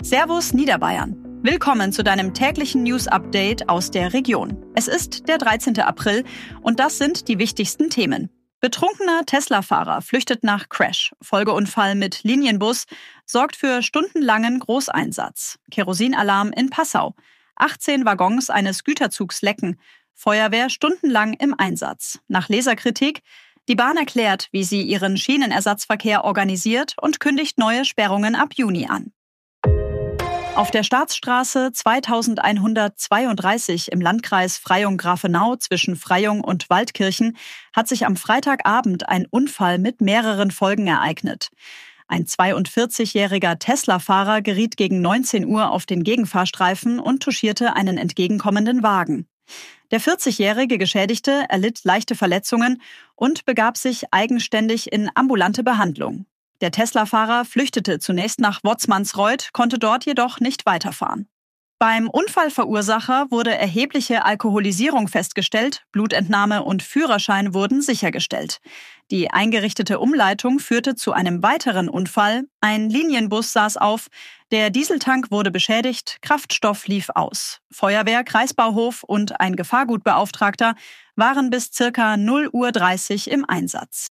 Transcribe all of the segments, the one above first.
Servus Niederbayern. Willkommen zu deinem täglichen News-Update aus der Region. Es ist der 13. April und das sind die wichtigsten Themen. Betrunkener Tesla-Fahrer flüchtet nach Crash. Folgeunfall mit Linienbus sorgt für stundenlangen Großeinsatz. Kerosinalarm in Passau. 18 Waggons eines Güterzugs lecken. Feuerwehr stundenlang im Einsatz. Nach Leserkritik: Die Bahn erklärt, wie sie ihren Schienenersatzverkehr organisiert und kündigt neue Sperrungen ab Juni an. Auf der Staatsstraße 2132 im Landkreis Freyung-Grafenau zwischen Freyung und Waldkirchen hat sich am Freitagabend ein Unfall mit mehreren Folgen ereignet. Ein 42-jähriger Tesla-Fahrer geriet gegen 19 Uhr auf den Gegenfahrstreifen und touchierte einen entgegenkommenden Wagen. Der 40-jährige Geschädigte erlitt leichte Verletzungen und begab sich eigenständig in ambulante Behandlung. Der Tesla-Fahrer flüchtete zunächst nach Wotzmansreuth, konnte dort jedoch nicht weiterfahren. Beim Unfallverursacher wurde erhebliche Alkoholisierung festgestellt, Blutentnahme und Führerschein wurden sichergestellt. Die eingerichtete Umleitung führte zu einem weiteren Unfall. Ein Linienbus saß auf, der Dieseltank wurde beschädigt, Kraftstoff lief aus. Feuerwehr, Kreisbauhof und ein Gefahrgutbeauftragter waren bis ca. 0:30 Uhr im Einsatz.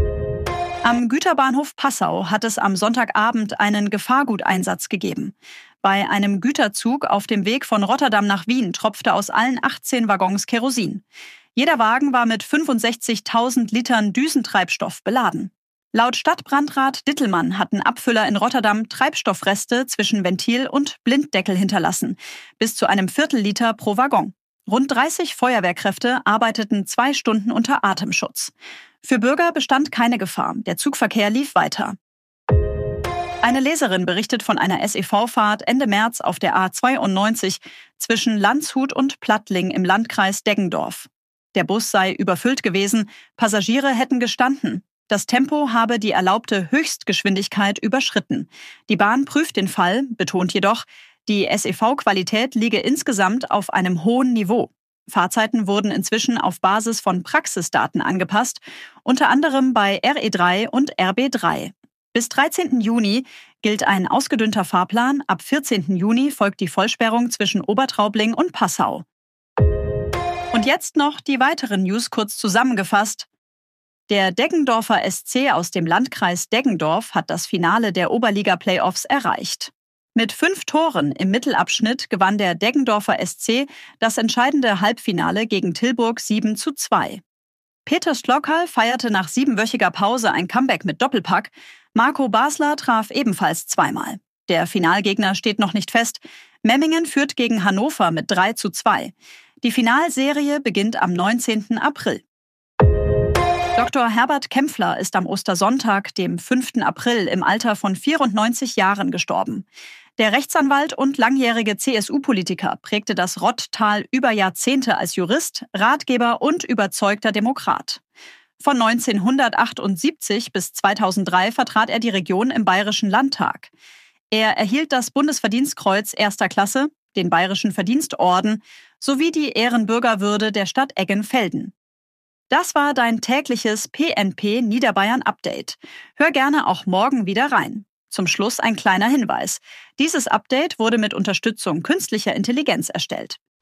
Am Güterbahnhof Passau hat es am Sonntagabend einen Gefahrguteinsatz gegeben. Bei einem Güterzug auf dem Weg von Rotterdam nach Wien tropfte aus allen 18 Waggons Kerosin. Jeder Wagen war mit 65.000 Litern Düsentreibstoff beladen. Laut Stadtbrandrat Dittelmann hatten Abfüller in Rotterdam Treibstoffreste zwischen Ventil und Blinddeckel hinterlassen, bis zu einem Viertel-Liter pro Waggon. Rund 30 Feuerwehrkräfte arbeiteten 2 Stunden unter Atemschutz. Für Bürger bestand keine Gefahr, der Zugverkehr lief weiter. Eine Leserin berichtet von einer SEV-Fahrt Ende März auf der A92 zwischen Landshut und Plattling im Landkreis Deggendorf. Der Bus sei überfüllt gewesen, Passagiere hätten gestanden. Das Tempo habe die erlaubte Höchstgeschwindigkeit überschritten. Die Bahn prüft den Fall, betont jedoch, die SEV-Qualität liege insgesamt auf einem hohen Niveau. Fahrzeiten wurden inzwischen auf Basis von Praxisdaten angepasst, unter anderem bei RE3 und RB3. Bis 13. Juni gilt ein ausgedünnter Fahrplan, ab 14. Juni folgt die Vollsperrung zwischen Obertraubling und Passau. Und jetzt noch die weiteren News kurz zusammengefasst. Der Deggendorfer SC aus dem Landkreis Deggendorf hat das Finale der Oberliga-Playoffs erreicht. Mit 5 Toren im Mittelabschnitt gewann der Deggendorfer SC das entscheidende Halbfinale gegen Tilburg 7:2. Peter Slockerl feierte nach 7-wöchiger Pause ein Comeback mit Doppelpack. Marco Basler traf ebenfalls zweimal. Der Finalgegner steht noch nicht fest. Memmingen führt gegen Hannover mit 3:2. Die Finalserie beginnt am 19. April. Dr. Herbert Kämpfler ist am Ostersonntag, dem 5. April, im Alter von 94 Jahren gestorben. Der Rechtsanwalt und langjährige CSU-Politiker prägte das Rotttal über Jahrzehnte als Jurist, Ratgeber und überzeugter Demokrat. Von 1978 bis 2003 vertrat er die Region im Bayerischen Landtag. Er erhielt das Bundesverdienstkreuz 1. Klasse, den Bayerischen Verdienstorden sowie die Ehrenbürgerwürde der Stadt Eggenfelden. Das war dein tägliches PNP Niederbayern Update. Hör gerne auch morgen wieder rein. Zum Schluss ein kleiner Hinweis. Dieses Update wurde mit Unterstützung künstlicher Intelligenz erstellt.